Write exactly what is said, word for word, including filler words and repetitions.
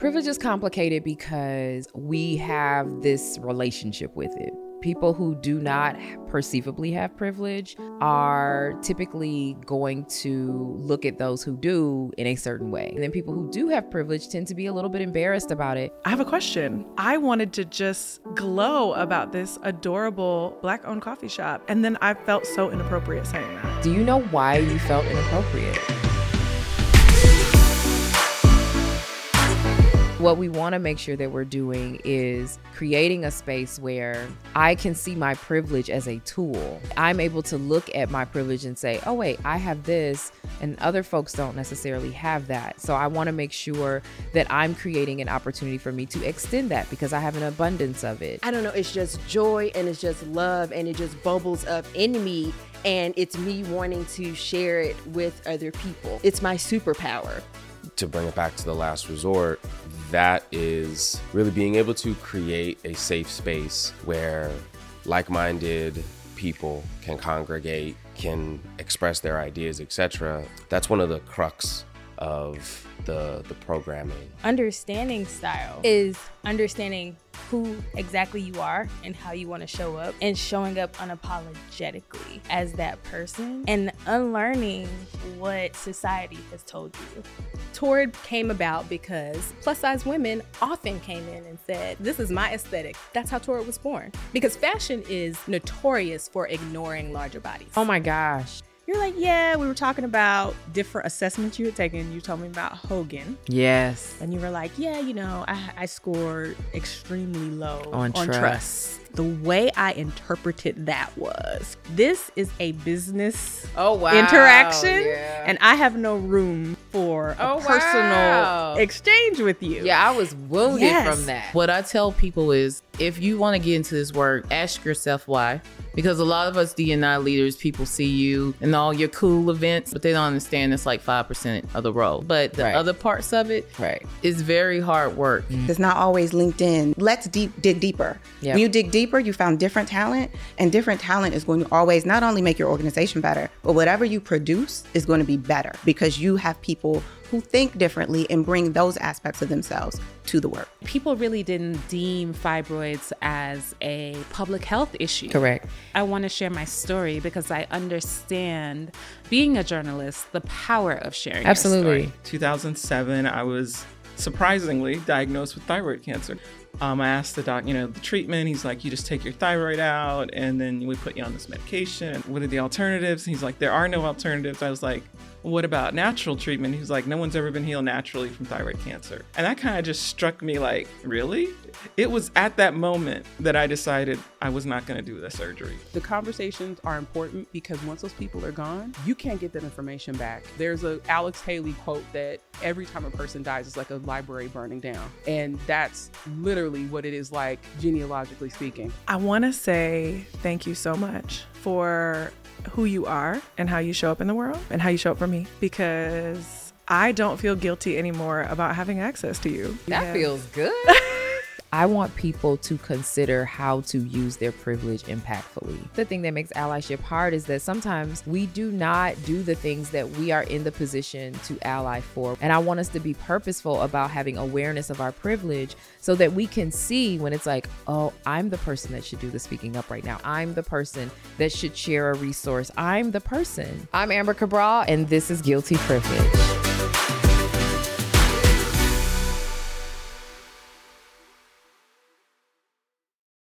Privilege is complicated because we have this relationship with it. People who do not perceivably have privilege are typically going to look at those who do in a certain way. And then people who do have privilege tend to be a little bit embarrassed about it. I have a question. I wanted to just glow about this adorable Black-owned coffee shop, and then I felt so inappropriate saying that. Do you know why you felt inappropriate? What we want to make sure that we're doing is creating a space where I can see my privilege as a tool. I'm able to look at my privilege and say, oh wait, I have this and other folks don't necessarily have that. So I want to make sure that I'm creating an opportunity for me to extend that because I have an abundance of it. I don't know, it's just joy and it's just love and it just bubbles up in me, and it's me wanting to share it with other people. It's my superpower. To bring it back to the last resort, that is really being able to create a safe space where like-minded people can congregate, can express their ideas, et cetera. That's one of the crux of the the programming. Understanding style is understanding who exactly you are and how you want to show up, and showing up unapologetically as that person, and unlearning what society has told you. Torrid came about because plus size women often came in and said, this is my aesthetic. That's how Torrid was born. Because fashion is notorious for ignoring larger bodies. Oh my gosh. You're like, yeah, we were talking about different assessments you had taken. You told me about Hogan. Yes. And you were like, yeah, you know, I, I scored extremely low on, on trust. trust. The way I interpreted that was, this is a business oh, wow. interaction, yeah. and I have no room for a oh, personal wow. exchange with you. Yeah, I was wounded yes. from that. What I tell people is, if you want to get into this work, ask yourself why. Because a lot of us D and I leaders, people see you in all your cool events, but they don't understand it's like five percent of the role. But the right. other parts of it right. is very hard work. Mm. It's not always LinkedIn. Let's deep dig deeper. Yep. When you dig deeper, you found different talent, and different talent is going to always not only make your organization better, but whatever you produce is going to be better because you have people who think differently and bring those aspects of themselves to the work. People really didn't deem fibroids as a public health issue. Correct. I want to share my story because I understand, being a journalist, the power of sharing Absolutely. your story. two thousand seven, I was surprisingly diagnosed with thyroid cancer. Um, I asked the doc, you know, the treatment. He's like, you just take your thyroid out and then we put you on this medication. What are the alternatives? He's like, there are no alternatives. I was like, what about natural treatment? He was like, no one's ever been healed naturally from thyroid cancer. And that kind of just struck me like, really? It was at that moment that I decided I was not going to do the surgery. The conversations are important because once those people are gone, you can't get that information back. There's a Alex Haley quote that every time a person dies, it's like a library burning down. And that's literally what it is like, genealogically speaking. I want to say thank you so much for who you are and how you show up in the world and how you show up for me, because I don't feel guilty anymore about having access to you. That yeah. feels good. I want people to consider how to use their privilege impactfully. The thing that makes allyship hard is that sometimes we do not do the things that we are in the position to ally for. And I want us to be purposeful about having awareness of our privilege so that we can see when it's like, oh, I'm the person that should do the speaking up right now. I'm the person that should share a resource. I'm the person. I'm Amber Cabral, and this is Guilty Privilege.